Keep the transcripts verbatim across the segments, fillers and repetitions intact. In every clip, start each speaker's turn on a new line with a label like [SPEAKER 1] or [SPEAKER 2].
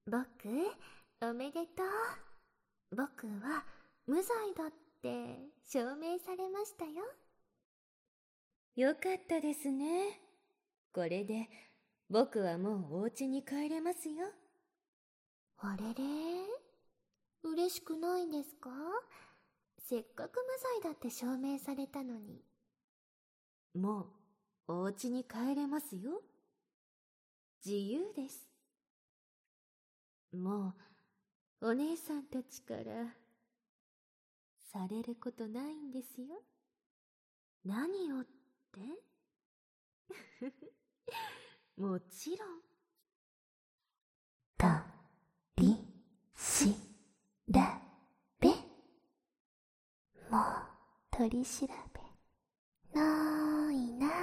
[SPEAKER 1] 僕、おめでとう。僕は無罪だって証明されましたよ。
[SPEAKER 2] よかったですね。これで僕はもうお家に帰れますよ。
[SPEAKER 1] あれれ、嬉しくないんですか？せっかく無罪だって証明されたのに。
[SPEAKER 2] もうお家に帰れますよ。自由です。もうお姉さんたちからされることないんですよ。何をってもちろん。
[SPEAKER 1] とりしらべ。もう取り調べないない。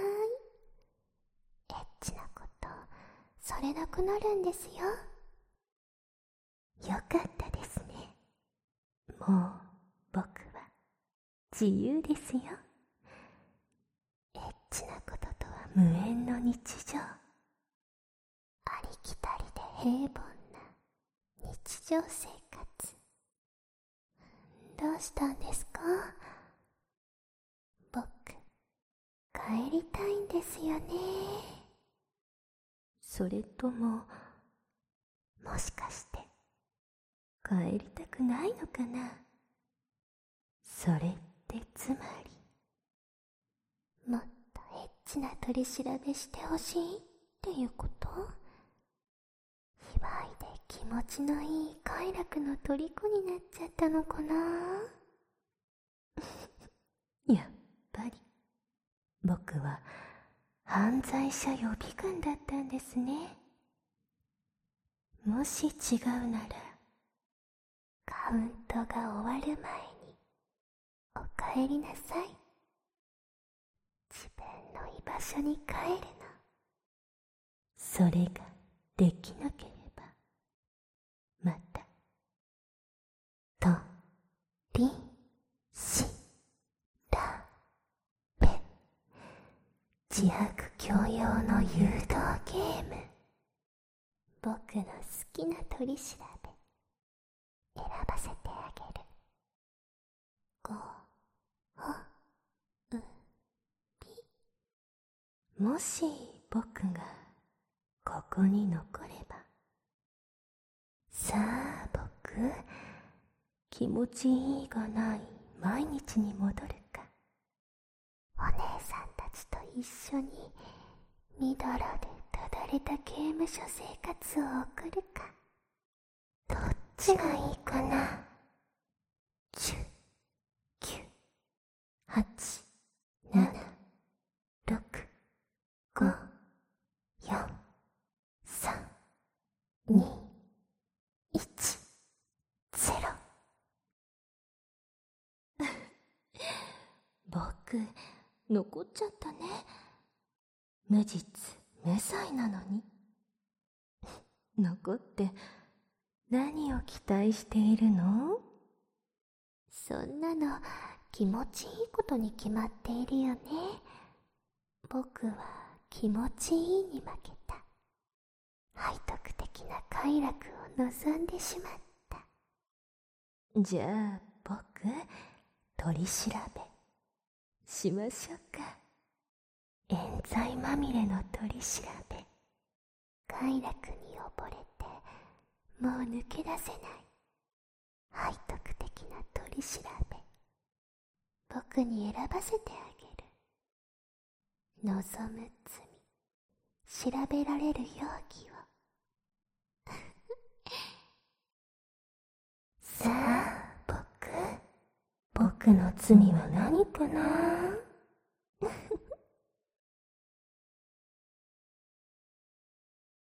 [SPEAKER 1] エッチなことされなくなるんですよ。よかったですね。もう僕は自由ですよ。エッチなこととは無縁の日常。ありきたりで平凡な日常生活。どうしたんですか？僕、帰りたいんですよね。
[SPEAKER 2] それとも、
[SPEAKER 1] もしかして
[SPEAKER 2] 帰りたくないのかな。それってつま
[SPEAKER 1] り、もっとエッチな取り調べしてほしいっていうこと？卑猥で気持ちのいい快楽の虜になっちゃったのかな。
[SPEAKER 2] やっぱり僕は犯罪者予備軍だったんですね。もし違うなら
[SPEAKER 1] カウントが終わる前にお帰りなさい。自分の居場所に帰るの。
[SPEAKER 2] それができなければまた
[SPEAKER 1] とりしらべ。自白強要の誘導ゲーム。僕の好きな取り調べ選ばせてあげる。ごほうり。
[SPEAKER 2] もし僕がここに残れば、さあ僕、気持ちいいがない毎日に戻るか、
[SPEAKER 1] お姉さんたちと一緒にみどろでただれた刑務所生活を送るか、どっちがいいかな。じゅう、きゅう、はち、なな、ろく、ご、よん、さん、に、いち、ゼロ。
[SPEAKER 2] 僕、残っちゃったね。無実、無罪なのに。残って何を期待しているの？
[SPEAKER 1] そんなの気持ちいいことに決まっているよね。僕は気持ちいいに負けた。背徳的な快楽を望んでしまった。
[SPEAKER 2] じゃあ僕、取り調べしましょうか。冤罪まみれの取り調べ。
[SPEAKER 1] 快楽に溺れてもう抜け出せない背徳的な取り調べ。僕に選ばせてあげる。望む罪、調べられる容疑を。
[SPEAKER 2] さあ僕、僕の罪は何かな。